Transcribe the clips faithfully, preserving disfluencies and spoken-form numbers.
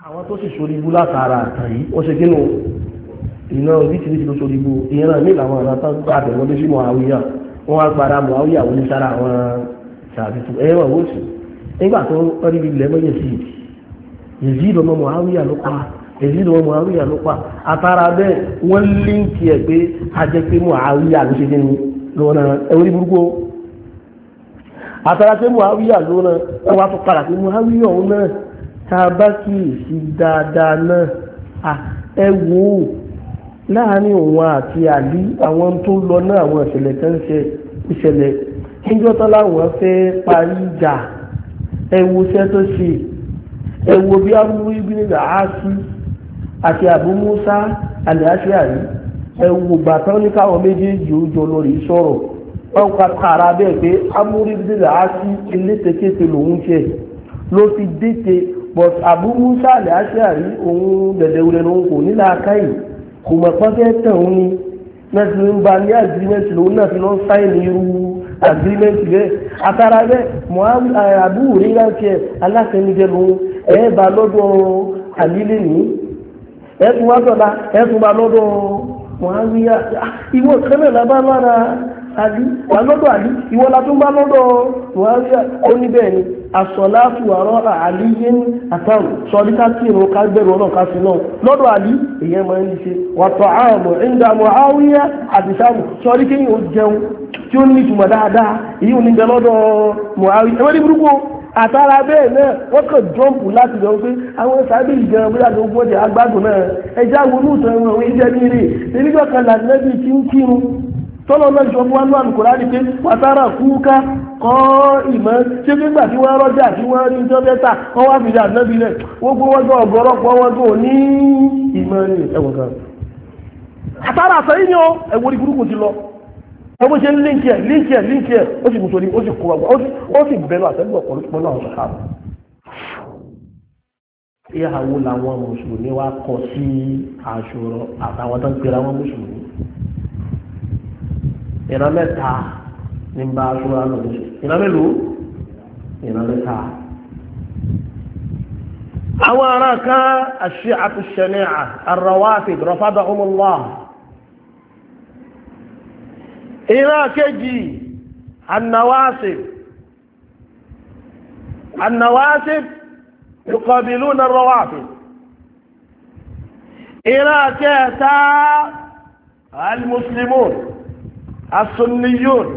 àwọn tó sì sórí ibú látara àtàn yìí ó ṣe kínú iná oríṣiríṣi ló sórí ibú ìyẹn náà nílò àwọn ọ̀nà tó gbà bẹ̀rẹ̀ lọ́dún sí Muawiya wọ́n wá gbára Muawiya wọlé sára àwọn ṣàbìtú ẹ̀yẹ́ wọ̀ wọ́sùn nígbà tó rí ilẹ̀ mọ́ Yazid Yazid ọmọ Muawiya ló pa Yazid ọmọ Muawiya ló pa àtàrà bẹ́ẹ̀ wọ́n líǹkì ẹ̀ pé a jẹ́ pé Muawiya ló ṣe kínú lọ́nà ẹ̀wọ́n burúkú àtàrà pé Muawiya lọ́nà wọ́n wá tó padà pé Muawiya òun náà tàbá kìí dáadáa náà ẹ wò ó láàrin òun àti àlí àwọn tó lọ náà àwọn ìṣẹ̀lẹ̀ kan ṣe ìṣẹ̀lẹ̀ níjọ́ tán láwọn fẹ́ parí ìjà ẹ wo iṣẹ́ tó ṣe ẹ wo bí amúrú ibi nígbà á sí àti Abu Musa al-Ash'ari ẹ wo gbàtán ní káwọn méjèèjì ó jọ lórí sọ̀rọ̀ wọ́n ká kára bẹ́ẹ̀ pé amúrú ibi nígbà á sí elétekéte lòun ṣe ló fi dìde but Abu Musa al-Ash'ari òun dẹ̀dẹ̀wulẹ̀ ló ń kò nílà akáyì kò mọ̀ pọ́ńtẹ́ tẹ̀ òun ni mẹ́tì ń ba ní agreement lòun náà fi lọ sáìn ní irú agreement bẹ́ẹ̀ àtàrà bẹ́ẹ̀ mọ́ Abu Hurairah tiẹ̀ aláṣẹ́nijẹ́ lòun ẹ̀ bá lọ́dọ̀ àlílẹ̀ ní ẹ̀ tún wá sọ̀dá ẹ̀ tún bá lọ́dọ̀ Muawiya ìwọ kẹ́mẹ̀ lábá lára àlí wà lọ́dọ̀ àlí ìwọ la tún bá lọ́dọ̀ Muawiya ó ní bẹ́ẹ̀ ni asọ̀láàtù àrọ́ àlíyé ní àtàrù sọ̀ríká tí ìrún ká gbẹ̀rù ọ̀nà ká sí náà lọ́dọ̀ àlí èyàn máa ń ṣe wàtọ̀ ààmù ìdá Muawiya àti sáàmù sọ̀rí kí yíò jẹun tí ó ní ìtumọ̀ dáadáa èyí ò ní bẹ lọ́dọ̀ Muawiya ẹwọ́n ní burúkú àtàrà bẹ́ẹ̀ náà wọ́n kàn jọ́ǹpù láti lọ pé àwọn sábẹ́ ìjẹun bí láti ogún ọjà agbádùn náà ẹja wo ní ìtàn ìwọ̀n ìjẹ́ ní rè nígbà kan láti lẹ́bí tí ń kírun tọ́lọ́ náà sọ fún wa kò láti pé wàtàrà kúká kọ́ ìmọ̀ ṣé nígbà tí wọ́n rọ́jà tí wọ́n rí ìjọ mẹ́ta wọ́n wá fìdí ànábì rẹ̀ wọ́n gbọ́ wọ́n gbọ́ ọ̀gọ́rọ́pọ̀ wọn tó ní ìmọ̀ ní ẹ̀wọ̀n kan. àtàrà àtàrí ni ó ẹ̀wọ̀n ní burúkú ti lọ ẹ̀wọ̀n ṣe ń líǹkì ẹ̀ líǹkì ẹ̀ líǹkì ẹ̀ ó sì mùsùlùmí ó sì kó ọgbà ó sì bẹ̀rù àtẹ́gbọ̀ ọ̀pọ̀lọpọ̀ náà sọ̀rọ̀. ìyàwó làwọn mùsùlùmí wá kọ sí Àṣúrà àtàwọn tó ń pera wọn mùsùlùmí ìran mẹ́ta ní bá Àṣúrà lọ sí ìran mélòó ìran mẹ́ta. àwọn ará kan ash-Shi'atu ash-Shani'a ar-Rawafid rafadahumullah. ìran kejì an-Nawasib an-Nawasib yuqabiluna ar-Rawafid. ìran kẹta al-Muslimun as-Sunniyun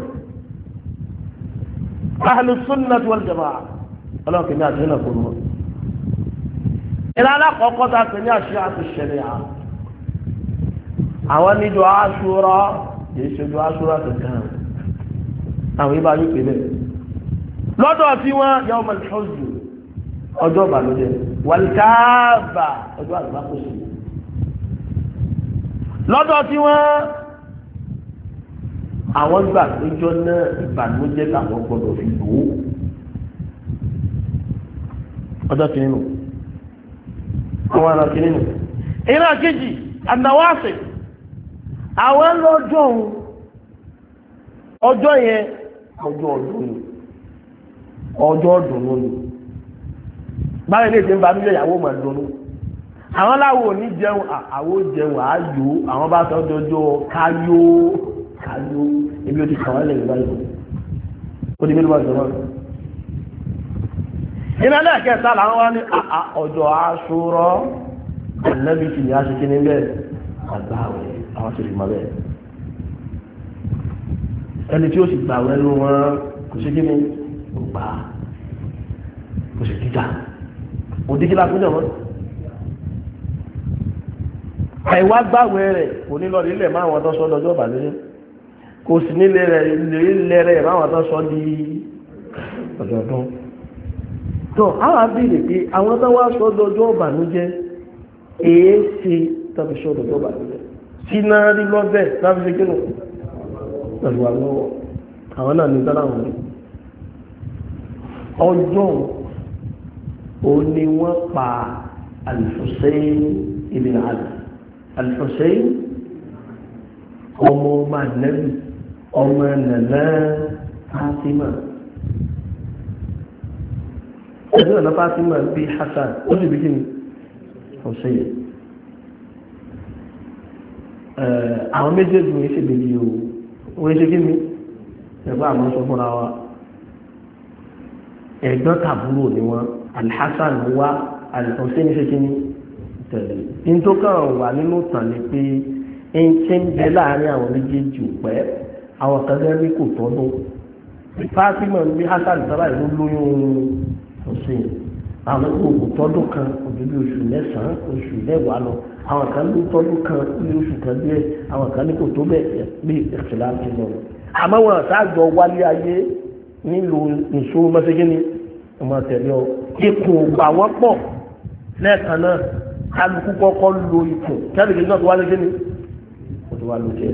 ahlu sunnah wal jamaa'ah ọlọ́run kìíní àti ìrìnà kò mọ́ ìlànà àkọ́kọ́ ta pè ní Shi'atu ash-Shani'a àwọn níjọ Àṣúrà yìí ṣojú Àṣúrà kankan àwọn ibà yóò pè bẹ́ẹ̀ lọ́dọ̀ tí wọ́n yawm al-huzn ọjọ́ ìbànújẹ́ wal-Kaaba ọjọ́ àgbákòsí lọ́dọ̀ tí wọ́n àwọn gbà péjọ náà ìbànújẹ́ làwọn gbọ́dọ̀ fi lò ó ọjọ́ kìíní nù àwọn ará kìíní nù ìran kejì an-Nawasib àwọn lọ́jọ́ ọjọ́ yẹn ọjọ́ ọdún ni ọjọ́ ọdún ni báyìí lè ṣe ń banújẹ́ ìyàwó máa dùnú àwọn láwo ò ní jẹun àwọ jẹun àáyò àwọn bá sọ ọjọ́ káyó káyó ebi ó ti kàwá lẹ́yìn báyìí ó di mélòó ọjọ́ náà ìrìnàlẹ́ kẹta làwọn wá ní ọjọ́ Àṣúrà ẹ̀lẹ́bí ti ní aṣèké níbẹ̀ àgbáwẹ̀ àwọn sì fi mọ́ bẹ́ẹ̀ ẹni tí ó sì gbàwẹ̀ ló wọn kò sí kí ni kò gbà kò sì kíjà òdíkílá fún jọ̀wọ́ àìwá gbàwẹ̀ rẹ̀ kò ní lọ nílẹ̀ máa wọn tó sọ lọ́jọ́ ìbàlẹ́ kò sí nílẹ̀ rẹ̀ ilẹ̀ rẹ̀ máa wọn tó sọ di ọ̀dọ̀ọ̀dún tó àwọn abìrì pé àwọn tó wá sọ lọ́jọ́ ìbànújẹ́ èé ṣe tàbí sọ lọ́jọ́ ìbànújẹ́ tí náà rí lọ́bẹ̀ láti ṣe kínú pẹ̀lú àlọ́wọ́ àwọn náà ní dáná wọn ọjọ́ òun ni wọ́n pa Al-Husayn ibn Ali Al-Husayn ọmọ ọmọ Ànábì ọmọ nàná Fátímà ẹ̀dùn nàná Fátímà bí Hasan ó sì bí kí ni Hussein àwọn méjèèjì wọ́n ṣe bèèrè o wọ́n ṣe kí ni ẹgbẹ́ àwọn sọ fúnra wa ẹ̀gbọ́n tàbúrò ni wọ́n Al-Hasan wá Al-Hussein ṣe kí ni tẹ̀lé ní tó kàn wà nínú tàn ní pé ń ṣe ń bẹ láàrin àwọn méjèèjì pẹ́ àwọn kan lẹ́rí kò tọ́dún Fátímà ní Hasan sábà ìlú lóyún Hussein àwọn kò tọ́dún kan òbí oṣù mẹ́sàn-án oṣù mẹ́wàá lọ àwọn kan ló tọ́dún kan ní oṣù kan díẹ̀ àwọn kan ní kò tó bẹ́ẹ̀ bí ìṣẹ̀lẹ̀ àti lọ́rọ̀ àmọ́ wọn àtàjọ wálé ayé nílùú ìṣòro mọ́sẹ́gínní ọmọ tẹ̀lé ọ ikùn ògbà wọ́n pọ̀ lẹ́ẹ̀kan náà kálukú kọ́kọ́ lo ikùn kẹ́lẹ́gẹ́ náà tó wá lẹ́gẹ́ni kò tó wá ló jẹ́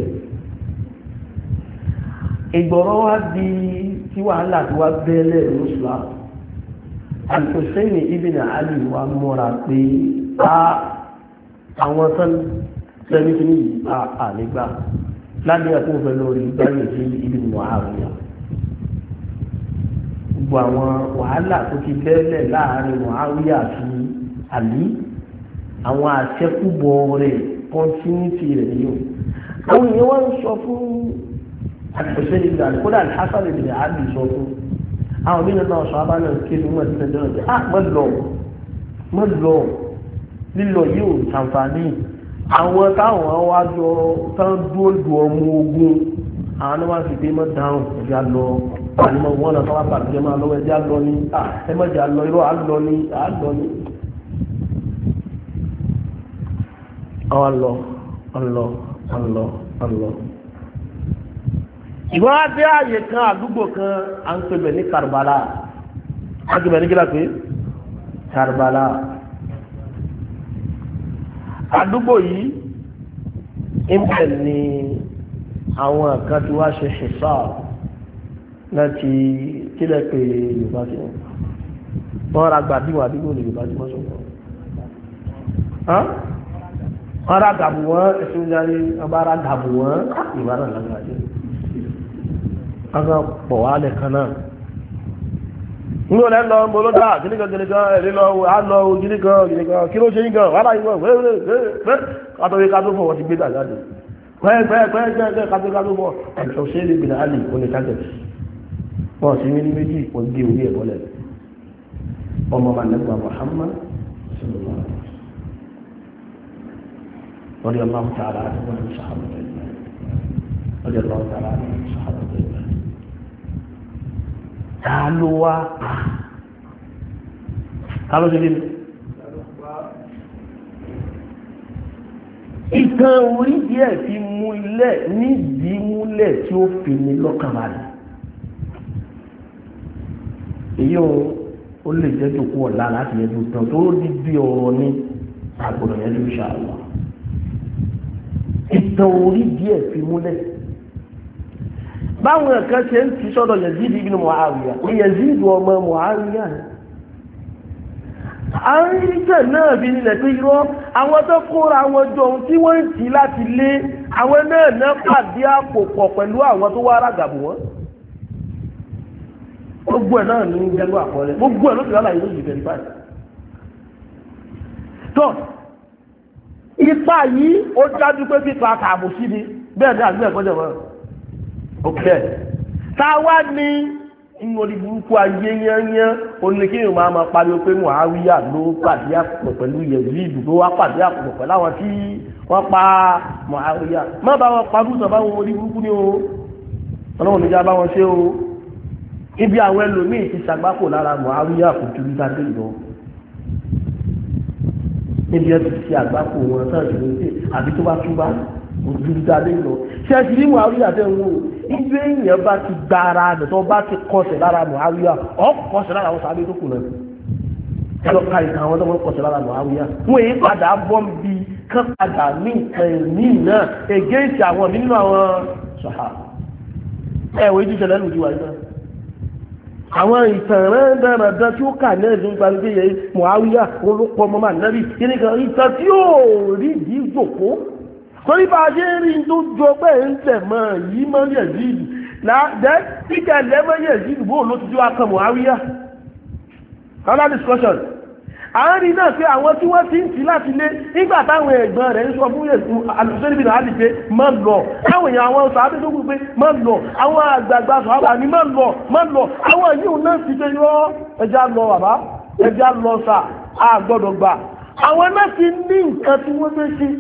ìgbọ̀rọ̀ wá di tí wàhálà tí wá bẹ́ẹ̀lẹ̀ lóṣùlá Al-Hussein ibn Ali wa mọ́ra pé a àwọn sẹ́ni tí ní ànígbà láti ẹ̀kọ́ fẹ́ lórí gbáyé sí ibn Muawiya gbogbo àwọn wàhálà tó ti bẹ́ẹ̀lẹ̀ láàrin Muawiya àti Ali àwọn àṣẹ́kùbọ̀ rẹ̀ kọ́ntínítì rẹ̀ níyò àwọn èèyàn wọ́n ń sọ fún Al-Hussein ibn Ali kódà Al-Hasan ibn Ali sọ fún àwọn mí náà sọ abánà kéde wọn ti tẹ́jọ́ náà ah mọ́ lọ mọ́ lọ lílọ yóò ṣàǹfààní àwọn táwọn wá jọ tán dúró du ọmọ ogun àwọn náà wá sì pé mọ́ dáhùn ẹ̀jẹ̀ lọ ànímọ̀ wọn náà tọ́wọ́ pàtó máa lọ́wọ́ ẹ̀jẹ̀ lọ ní ẹ mọ̀jẹ̀ lọ irọ́ àlọ́ ní àlọ́ ní. àwọn lọ ọlọ ọlọ ọlọ ìwọ́n á dé ààyè kan àdúgbò kan à ń pè bẹ̀ ní Karbala á ti bẹ̀ ní kílá pé Karbala àdúgbò yìí ìbẹ̀ ni àwọn kan tí wá ṣe ṣẹ̀ṣà láti kílẹ̀ pé Yorùbá sí wọn wọ́n ra gbà bí wọn àdúgbò ní Yorùbá sí wọ́n sọ wọ́n ra gàbù wọn ẹ̀sùn jáde wọ́n bá ra gàbù wọn ìwà náà lágbàáyé aka pọ̀ wá lẹ̀ kan náà ní olè ń lọ ń bolo dáa gíníkan gíníkan ẹ̀rí lọ àlọ́ gíníkan gíníkan kí ló ṣe yín gan wàhálà yín gan wẹ́wẹ́wẹ́ kátó kátó fọ̀ wọ́n ti gbé dàgbàdì pẹ́ẹ́pẹ́ẹ́pẹ́ kátó kátó fọ̀ ẹ̀ṣọ́ ṣe é lè gbìnà àlè oní tágẹ̀tì wọ́n sì ní ní méjì wọ́n gé orí ẹ̀ bọ́lẹ̀ ọmọ màlẹ́gbà Muhammad رضي الله تعالى عنه وعن صحابة الله رضي الله تعالى عنه وعن صحابة الله تعالوا تعالوا جديد ìtàn orí díẹ̀ fi múlẹ̀ nídìí múlẹ̀ tí ó fi ní lọ́kàn balẹ̀ èyí ó lè jẹ́ tó kú ọ̀la láti yẹ tó tán tó di bí ọ̀rọ̀ ní àgbọ̀dọ̀ yẹn ló ṣàlọ́ ìtàn orí díẹ̀ fi múlẹ̀ báwọn ẹ̀kan ṣe ń ti sọ́dọ̀ Yazid ibn Muawiya ní Yazid ọmọ Muawiya ni àríṣẹ́ náà bí nílẹ̀ pé irọ́ àwọn tó kóra àwọn jọ ohun tí wọ́n ń tì láti lé àwọn náà náà pàdé àpò pọ̀ pẹ̀lú àwọn tó wá rágàbù wọn gbogbo ẹ̀ náà ní jẹ́gbọ́ àkọọ́lẹ̀ gbogbo ẹ̀ ló ti rálá ìlú ìbẹ̀rẹ̀ báyìí tó ipa yìí ó dájú pé pípa àtààbò sí ni bẹ́ẹ̀ ní àgbẹ̀ ẹ̀kọ́ jẹ̀wọ́ òkè táwa ní ìwòrì burúkú ayé yányán oníkéyìn máa ma pariwo pé Muawiya ló pàdé àpò pẹ̀lú Yazid ló wá pàdé àpò pẹ̀lú àwọn tí wọ́n pa Muawiya má bá wọn parú sọ báwọn orí burúkú ní o ọlọ́run níjà bá wọn ṣe o ibi àwọn ẹlòmíì ti ṣàgbákò lára Muawiya kò ju nígbà dé lọ níbi ẹ ti ṣe àgbákò wọn náà ṣe ní àbí tó bá túbá kò ju nígbà dé lọ ṣe é ti rí Muawiya tẹ́ ń wò ibi èèyàn bá ti gba ara rẹ̀ tó bá ti kọsẹ̀ lára Muawiya ọ̀ kọsẹ̀ lára àwọn sábẹ́ tó kù náà ẹ lọ ka ìtàn àwọn tó wọ́n kọsẹ̀ lára Muawiya wọ́n èyí padà bọ́ bí kán padà ní nǹkan ìní náà against àwọn nínú àwọn sọ̀hà ẹ̀ wọ́n ti ṣẹlẹ̀ lòdì wáyé náà àwọn ìtàn rẹ̀ dáradára tí ó kà náà ló ń gbàgbé yẹ Muawiya olùkọ́ ọmọ mànàbí kí ni kan ìtàn tí yóò rí ìdí ìjòkó torí bá a ṣe ń rí tó jọ pé ń tẹ̀ mọ́ yìí mọ́ Yazid láàdẹ́ títẹ̀ lẹ́mọ́ Yazid bó ló ti jọ akàn Muawiya another discussion àárín náà pé àwọn tí wọ́n ti ń tì láti lé nígbà táwọn ẹ̀gbọ́n rẹ̀ ń sọ fún àlùsọ́nì bìnà á lè pé má lọ káwọn èèyàn àwọn sàábé tó kù pé má lọ àwọn àgbààgbà sàábà ní má lọ má lọ àwọn yìí náà ti pé yọ ẹja lọ bàbá ẹja lọ sà á gbọ́dọ̀ gbà àwọn náà ti ní nǹkan tí wọ́n fẹ́ ṣe.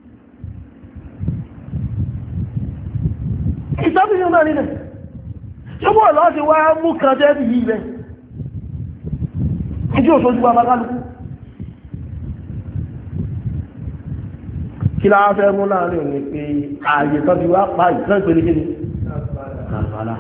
ìsọ́bìnrin náà nílẹ̀ ṣọ́bọ̀ ọ̀lọ́ ti wá mú kan jẹ́ bí yìí rẹ̀ ìjú òṣòjú bàbá kálukú kí láwọn fẹ́ mú láàrin òní pé ààyè tán ti wá pa ìtàn ìpele kí ni àbálá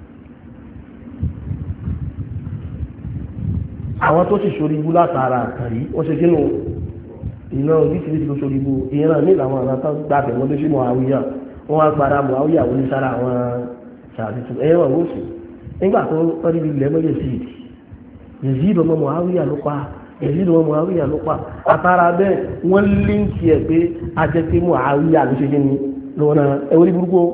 àwọn tó sì sórí ibú látara àkàrí wọ́n ṣe kínú iná oríṣiríṣi ló sórí ibú ìran ní àwọn àwọn tán gbàgbẹ̀ wọ́n tó sí Muawiya wọ́n wá padà Muawiya wọlé sára àwọn ṣàbìtú ẹ̀wọ̀n ó sì nígbà tó wọ́n rí ilẹ̀ mọ́lẹ̀ sí ìdí Yazid ọmọ Muawiya ló pa Yazid ọmọ Muawiya ló pa àtàrà bẹ́ẹ̀ wọ́n líǹkì ẹ̀ pé ajẹ́ pé Muawiya ló ṣe kíni lọ́nà ẹ̀wọ́n ní burúkú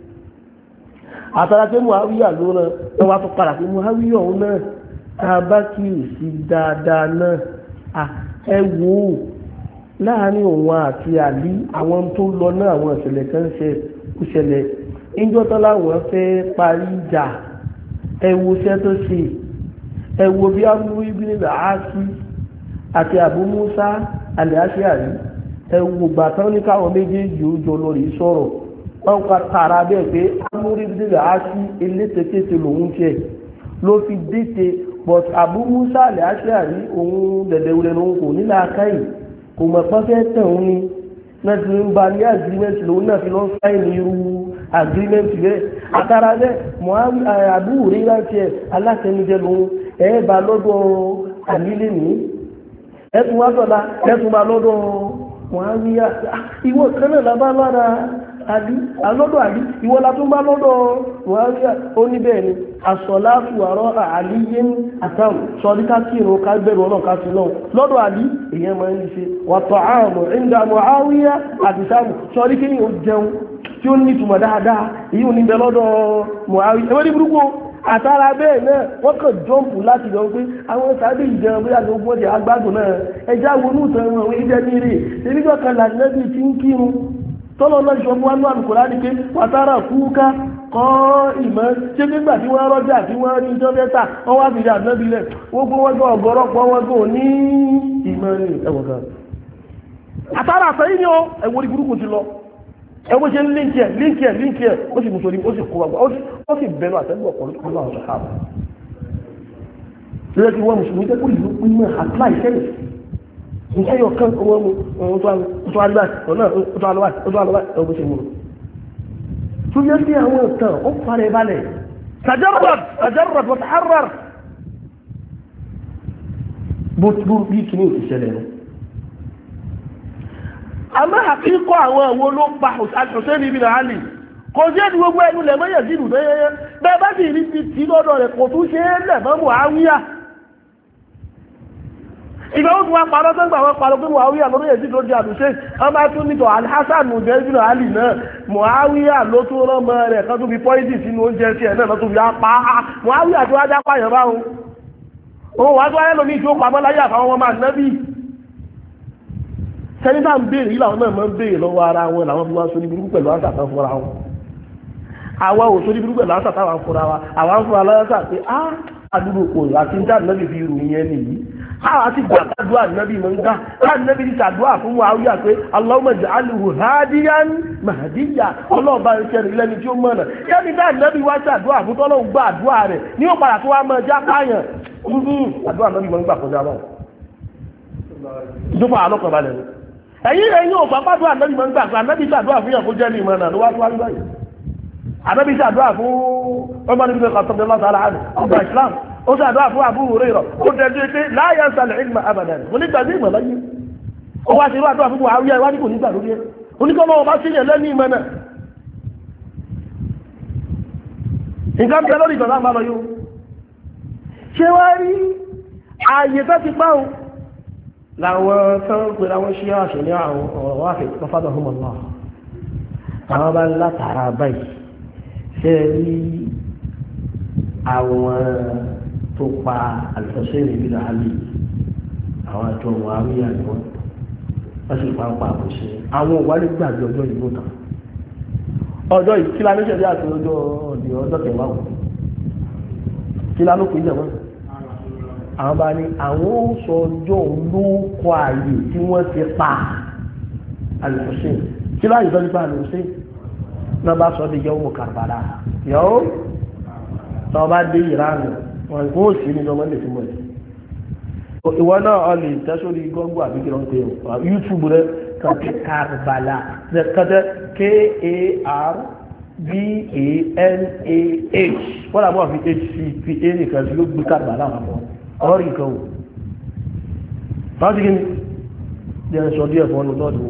àtàrà pé Muawiya lọ́nà ẹ̀ wá tó padà pé Muawiya òun náà tá a bá kíyèsí dáadáa náà ẹ wò ó láàárín òun àti Àlí àwọn tó lọ náà àwọn ìṣẹ̀lẹ̀ kan ṣe kú ṣẹlẹ̀ ìjọ tán láwọn fẹ́ parí ìjà ẹ wo iṣẹ́ tó ṣe ẹ wo bí amúrú ibi nílẹ̀ áásí àti Abu Musa al-Ash'ari ẹ wo gbàtán ní káwọn méjèèjì ó jọ lórí sọ̀rọ̀ wọ́n ká tààrà bẹ́ẹ̀ pé amúrú ibi nílẹ̀ áásí elétekéte lòun tiẹ̀ ló fi dìte but Abu Musa al-Ash'ari òun dẹ̀dẹ̀wulẹ̀ lòun kò nílẹ̀ akáyì kò mọ̀ pọ́n fẹ́ tẹ̀ òun ni náà ti ń ba ní agreement lòun náà fi lọ́ sáìnì irú agreement rẹ̀ àtàrà rẹ̀ mọ̀ àbúrò rí láti ẹ̀ alátẹnujẹ lòun ẹ̀ bá lọ́dọ̀ àlílé ní ẹ̀tún wá sọ̀dá ẹ̀tún bá lọ́dọ̀ Muawiya ìwọ kan náà lábá lára àdí alọ́dọ̀ àdí ìwọ la tún bá lọ́dọ̀ Muawiya ó ní bẹ́ẹ̀ ni àsọ̀láàfù àrọ́ àlíyé àtàwọn sọ̀ríká kí ìrún ká bẹ̀rù ọlọ́run ká sí náà lọ́dọ̀ àdí èèyàn máa ń ṣe wàtọ̀ àmọ̀ ìgbà Muawiya àti sáàmù sọ̀rí kí yóò jẹun tí ó ní ìtumọ̀ dáadáa èyí ò ní bẹ lọ́dọ̀ Muawiya ẹwọ́n ní burúkú àtàrà bẹ́ẹ̀ náà wọ́n kàn jọ́ǹpù láti lọ pé àwọn sábẹ́ ìjẹun bí àgbẹ̀ ogun ọ̀dẹ̀ agbádùn náà ẹja wọnú ìtàn àwọn ìjẹ́ ní rè nígbà kan lànàbí ti ń kírun tọ́lọ́ náà sọ fún wa ní àlùkòrá ni pé wàtàrà kúúká kọ́ ìmọ̀ ṣé nígbà tí wọ́n rọ́jà tí wọ́n rí ìjọ mẹ́ta wọ́n wá bìrì ànábì lẹ̀ gbogbo wọn gbọ́ ọ̀gọ́rọ́pọ̀ wọn gbọ́ ní ìmọ̀ ní ẹ̀wọ̀n kan àtàrà àtàyí ni ó ẹ̀wọ̀n burúkú ti lọ ẹwọ́n ṣe ń líǹkì ẹ̀ líǹkì ẹ̀ líǹkì ẹ̀ ó sì mú sórí ó sì kó wàgbà ó sì bẹ̀rù àtẹ́gbọ̀ ọ̀pọ̀lọpọ̀ àwọn àwọn ṣàkàbà lórí kí wọ́n mùsùlùmí tẹ́kù ìlú pín mọ́ àpá ìṣẹ́lẹ̀ nǹkan yọ kán owó mu tó alúwà tó alúwà tó alúwà ẹgbẹ́ ṣe mú tó yẹ sí àwọn ìtàn ó fara balẹ̀ tajarrab tajarrab wa taharrar bó bí kìíní ìṣẹ̀lẹ̀ rẹ̀ àmọ́ àkíkọ́ àwọn àwọn ló pa Hussein ibn Ali kò jẹ́ ní gbogbo ẹnu lẹ̀mọ́ Yazid lẹ́yẹyẹ bẹ́ẹ̀ bá sì rí ti tí lọ́dọ̀ rẹ̀ kò tún ṣe é lẹ̀mọ́ Muawiya ìgbà ó tún wá parọ́ tó ń gbà wọ́n parọ́ pé Muawiya lórí Yazid ló di àdúṣe wọ́n bá tún nítọ̀ Al-Hasan ibn Ali náà Muawiya ló tún rọ́mọ rẹ̀ kan tó fi pọ́ìsì sínú oúnjẹ tí ẹ̀ náà tó fi apá Muawiya tó wájá pààyàn báwọn òun wá tó wáyé lómi tí ó pamọ́ láyé àfàwọn ọmọ ànábì sẹ́nitá ń béèrè ìlànà náà máa ń béèrè lọ́wọ́ ara wọn làwọn fi wá sórí burúkú pẹ̀lú àṣàtà fúnra wọn àwa ò sórí burúkú pẹ̀lú àṣàtà wà fúnra wa àwa ń fúnra lọ́wọ́ sà pé á àdúgbò kò àti ń dáàbò nábì fi rù yẹn nìyí àwa ti gbà kádùá nábì máa ń gbà láti nábì ti ṣàdúrà fún wa wíyà pé Allahumma ij'alhu hadiyan mahdiya ọlọ́ọ̀bá ń ṣẹ́ni lẹ́ni tí ó mọ̀nà kẹ́ni dáàbò nábì wá ṣàdúrà fún tọ́lọ́hùn gbà àdúrà rẹ̀ ní ó padà tó wá mọ ẹja páyàn àdúrà nábì máa ń gbà kọjá lọ ìdúpọ̀ àlọ́kọ̀ọ́balẹ̀ ni ẹ̀yìn ẹ̀yìn ò pàpàdé ànábì máa ń gbà ànábì ṣàdúrà fún yàn kó jẹ́ ní ìmọ̀ náà ló wá tó wá nígbà yìí ànábì ṣàdúrà fún ọmọ níbi kan tọ́jú lọ́sà aláàdì ọgbà Islam ó ṣàdúrà fún Abu Hurairah ó dẹjú pé la yansa al-ilma abadan mo nígbà sí ìmọ̀ láyé ó wá sí irú àdúrà fún Muawiya ìwádìí kò nígbà lórí ẹ oníkọ́mọ́ ọba sí yẹn lẹ́ni ìmọ̀ náà nǹkan bẹ lórí ìtọ́lá máa lọ yóò ṣé wá rí ààyè tó ti páhùn láwọn tán pé láwọn ṣí àṣẹ ní àwọn ọ̀rọ̀ wáfẹ́ pàfádà fún ọ̀nà àwọn bá látara báyìí ṣe rí àwọn tó pa Al-Husayn ibn Ali àwọn àjọ wọn àríyá ni wọn wọ́n sì pàápàá àbòṣe àwọn òwárí gbàgbé ọjọ́ ìlú tán ọjọ́ ìkíláníṣẹ́ àti ọjọ́ ọ̀dì ọjọ́ kẹwàá wò kílánú kò jẹ́ wọ́n àwọn bá ní àwọn ó sọ ọjọ́ olóòkọ ààyè tí wọ́n ti pa Al-Hussein kí láyé tó ti pa Al-Hussein náà bá sọ ọ́ di yawmu Karbala yàwó tó bá dé ìránù wọn kò sí nínú ọmọdé tí mo lè ìwọ náà ọ lè tẹ́sórí gọ́gbù àbí kí wọ́n pè ó YouTube rẹ kàtẹ́ Karbala kàtẹ́ K A R B A N A H wọ́n làbọ̀ fi H C P A nìkan sí ló gbé Karbala wọn fún ọ̀rí nǹkan wò báwọn ti kí ni jẹ́ sọ díẹ̀ fún ọ́nù tọ́jú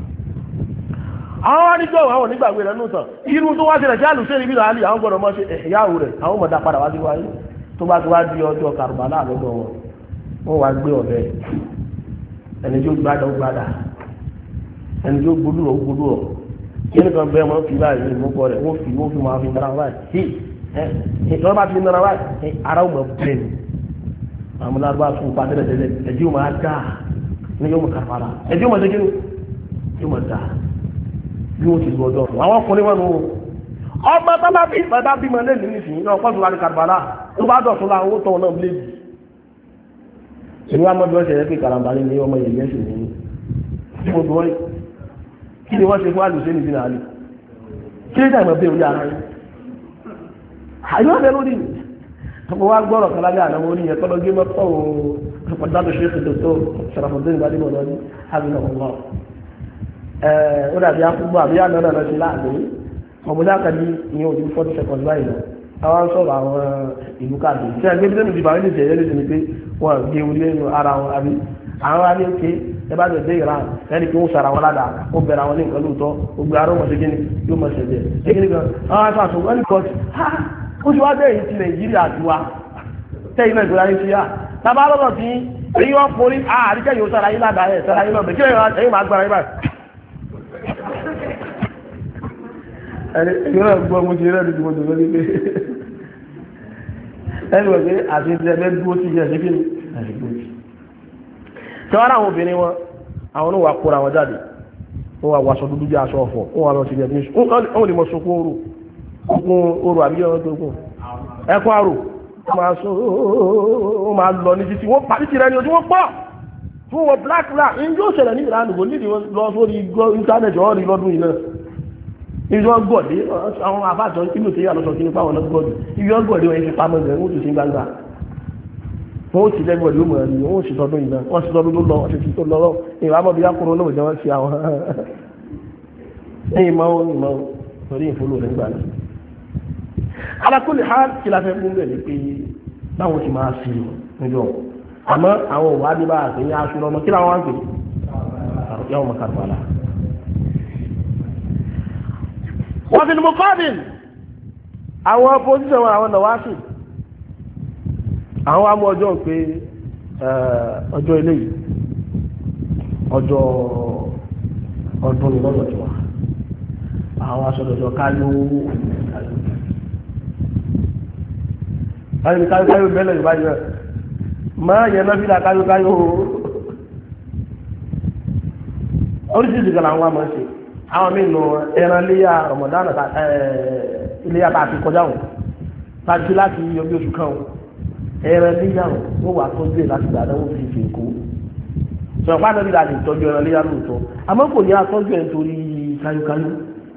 àwọn aníjọ́ àwọn onígbàgbé rẹ̀ nùtàn irú tó wá sílẹ̀ sí àlùsẹ́ níbi ìlànà àwọn gbọ́dọ̀ mọ́ sí ẹ̀yàwó rẹ̀ àwọn ọmọdé padà wá sí wáyé tó bá ti wá di ọjọ́ Karbala lọ́dọ̀ wọn wọ́n wá gbé ọ̀bẹ ẹni tí ó gbádà ó gbádà ẹni tí ó gbólúrọ̀ ó gbólúrọ̀ kí ni kan bẹ́ẹ̀ mọ́ fi báyìí ní ìmúkọ rẹ̀ wọ́n fi wọ́n fi máa fi nara báyìí ìtọ́ bá fi nara báyìí ara ó mọ̀ bẹ́ẹ̀ ni àwọn alágbá fún pa tẹ́lẹ̀ tẹ́lẹ̀ ẹ̀jí ó máa dá ní yóò mọ̀ Karbala ẹ̀jí ó mọ̀ ṣe kí ni yóò mọ̀ dá bí wọ́n ti lu ọjọ́ ọ̀run àwọn ọkùnrin wọn nù ọmọ tábà bí bàbá bímọ lẹ́nu nísìnyí náà kọ́ tó wá ní Karbala tó bá dọ̀ tó la owó tọ̀ náà lébi èmi wá mọ́ bí wọ́n ṣe yẹ pé karambani ní ọmọ yẹ̀yẹ́ sì ní mo dùn ọ́ kí ni wọ́n ṣe fún àlùsẹ́ níbi náà lè kí ní dàgbà bẹ́ẹ̀ orí ara yìí àyọ̀ ọ̀bẹ lórí mi mo wá gbọ́rọ̀ kan lábẹ́ àná mo ní yẹn kọ́lọ́ gé mọ́tò ọ̀pọ̀dáàbò ṣe é tó ṣàràfọ̀dé ìgbàdí mọ̀ lọ́ní àbínà ọ̀gbọ́n ẹ̀ ó dàbí akúgbọ́ àbí àná náà lọ sí láàbí ọmọdé àkàdé ìyẹn òjú forty seconds báyìí lọ àwọn sọ̀rọ̀ àwọn ìlú káàdì tí a gbé bílẹ̀ níbi ìbáwí nìjẹ́ yẹ́lẹ́ ní pé wọ́n gé orí ẹnu ara wọn àbí àwọn ará ní òkè ẹ bá tẹ̀ dé ìran ẹni pé ó sara wọn ládàá ó bẹ̀rẹ̀ àwọn ní nǹkan lóòótọ́ ó gbé ará wọn ṣe kíni yóò mọ̀ ṣẹ̀jẹ̀ ẹgbẹ́ kan àwọn aṣọ àṣọ wọn ní kọ́ọ̀tù ó ti wá bẹ́ẹ̀ yìí ti Nàìjíríà ti wá tẹ́yìn náà ìgbéra yín sí yá tábà lọ́dọ̀ tí èyí wọ́n forí àríkẹ́ yóò sara yín ládàá ẹ̀ sara yín lọ́bẹ̀ kí ẹ̀yin máa gbára yín báyìí ẹni ìgbéra gbọ́ mo ti rẹ́ ẹni tí mo ti rẹ́ nílé ẹni wọ́n pé àti ìdẹ́gbẹ́ dúró sí ìjẹ́ sí kíni àdìgbò tí wọ́n ráwọn obìnrin wọn àwọn oníwà kóra wọn jáde wọ́n wà wàṣọ dúdú jẹ́ aṣọ ọ̀fọ̀ wọ́n wà lọ sí ilẹ̀ ní wọ́n lè mọ̀ sunkún oòrùn sunkún oòrùn àbí ọ̀rọ̀ tó kún ẹkún àrò wọ́n máa lọ ní títí wọ́n parí ti rẹ ní ojú wọ́n pọ̀ fún wọn black black ní yóò ṣẹlẹ̀ ní ìlànà ìbò nídìí lọ sórí íńtánẹ̀tì ọ̀rí lọ́dún yìí náà ìjọ gbọ̀dé àwọn àbájọ ìlú tí yà lọ́sọ̀ kí ní pàwọn lọ́gbọ̀dé ìjọ gbọ̀dé wọn ti pamọ́ ìgbẹ̀ wọ́n ti sí gbangba wọ́n ó ti lẹ́gbọ̀dé ó mọ̀ ẹ̀rí wọ́n ó sì tọdún ìgbà wọ́n sì tọdún ló lọ wọ́n sì tó lọ́rọ̀ ìwàmọ́ bí yákùnrin náà jẹ́ wọ́n sí àwọn ẹ̀yìn mọ́ ìmọ̀ torí ìfúnlò rẹ̀ gbà náà. alákùnrin ha kí la fẹ́ mú bẹ̀ ní pé báwọn ti máa fi níjọ àmọ́ àwọn òwò adébá àti ní aṣọ ọmọ kí làwọn wá ń pè yàwó mọ Karbala. wọ́n fi ní mo kọ́ọ̀dìn àwọn opposition wọn àwọn nàwáṣì àwọn amú ọjọ́ pé ọjọ́ eléyìí ọjọ́ ọdún ní lọ́dọ̀ tiwa àwọn aṣọ́dọ̀dọ̀ káyó káyó káyó káyó bẹ́lẹ̀ ìbáyìí náà máa yẹ náà fílà káyó káyó oríṣiríṣi kan àwọn àmọ́ ṣe àwọn míì nù ẹran léyà Ramadan iléyà bá ti kọjá wọn láti láti yọbí oṣù kan wọn ẹran léyà wọn wà tọ́jú ẹ̀ láti gbàdá wọn fi fi kó sọ̀rọ̀ pàdé bí láti tọ́jú ẹran léyà lóòótọ́ àmọ́ kò ní àtọ́jú ẹ̀ nítorí káyókáyó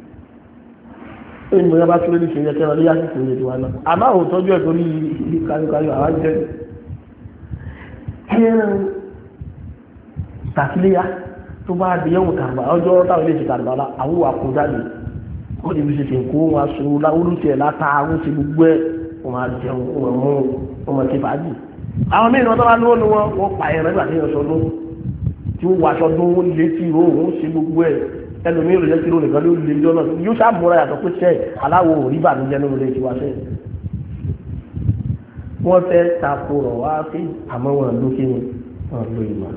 ẹni mọ̀ bá tó lé ní ṣe yẹ kẹran léyà sì fún ìrètí wa náà àmọ́ àwọn tọ́jú ẹ̀ torí káyókáyó àwọn jẹ́ ẹran tàkìléyà tó bá di yẹ́wò Karbala ọjọ́ táwọn ilé ṣe Karbala àwọn àkójáde wọ́n ti fi ṣe ṣe kó wọn aṣọ olùtẹ̀ láta àwọn ṣe gbogbo ẹ̀ wọ́n máa jẹun wọ́n mú wọ́n máa ṣe fàájì. àwọn mìíràn tó bá lówó ni wọ́n wọ́n pa ẹ̀rọ nígbà tí yẹn sọ lóhùn tí wọ́n wọ aṣọ dún wọ́n lé tí ìró òun ṣe gbogbo ẹ̀ ẹlòmíràn lè kí ló nìkan ló lè jọ náà yóò ṣàmúra yàtọ̀ pé ṣẹ́ aláwo ò rí bànújẹ́ nínú ilé tiwa ṣẹ́. wọ́n fẹ́ takorọ̀ wá sí àmọ́ wọn ló kí ni wọ́n lo ìmọ̀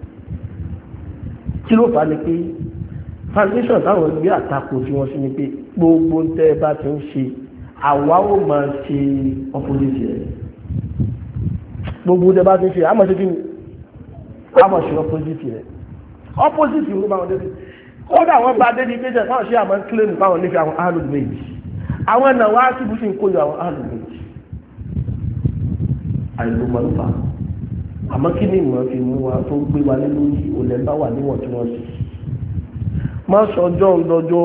kí ló fà á ní pé foundation táwọn gbé àtakò tí wọ́n sí ni pé gbogbo tẹ́ ẹ bá ti ń ṣe àwa ó máa ṣe opposite rẹ̀ gbogbo tẹ́ bá ti ń ṣe àmọ́ ṣe kí ni a mọ̀ sí opposite rẹ̀ opposite ló bá wọn débi kódà wọn bá débi kéjẹ fáwọn ṣé àmọ́ kílẹ̀mù fáwọn nífẹ̀ẹ́ àwọn ahlul bayt àwọn ẹ̀nà wá síbi sí ń kó yọ àwọn ahlul bayt àìlùmọ̀lúfà àmọ́ kí ni ìmọ̀ fi mú wa tó gbé wa nínú olè bá wà níwọ̀ntúnwọ̀nsì má sọjọ́ ńdọjọ́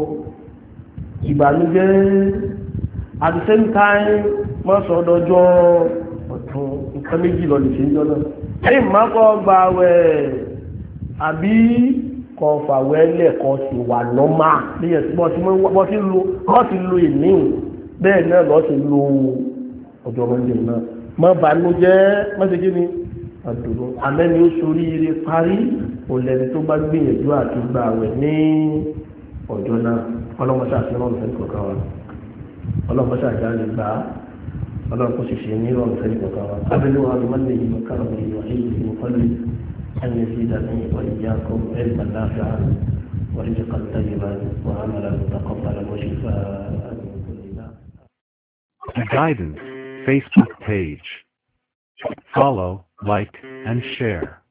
ìbànújẹ́ at the same time má sọdọjọ́ ọ̀tún nǹkan méjì lọ lè ṣe ń jọ náà ẹ̀yìn má kọ́ gba wẹ̀ àbí kọ́ fàwẹ́ lẹ́ẹ̀kan sí wà nọ́mà níyẹn tí wọ́n ti lo ìní bẹ́ẹ̀ náà lọ́ọ́ ti lo ọjọ́ mọ́ndé náà má bànújẹ́ má ṣe kí ni àdùnnú àmẹ́ni ó sorí ire parí òlẹ́ni tó bá gbìyànjú àti gba àwẹ̀ ní ọjọ́ náà ọlọ́mọṣẹ́ àti ọlọ́run fẹ́ kọ̀ọ̀kan wa ọlọ́mọṣẹ́ àjá lè gbà á ọlọ́run kò sì ṣe ní ọlọ́run fẹ́ kọ̀ọ̀kan wa abẹ́lẹ́ wa lọ́mọ lè yí mọ́kàrọ̀ ní ìwà èyí tí mo kọ́lé ẹni sí ìdáná ìwà ìyá kọ́ ẹ̀rí pàdáfẹ́ àrùn ورزقا طيبا وعملا متقبلا وشفاء من كل داء. The Guidance Facebook page. Follow, like, and share.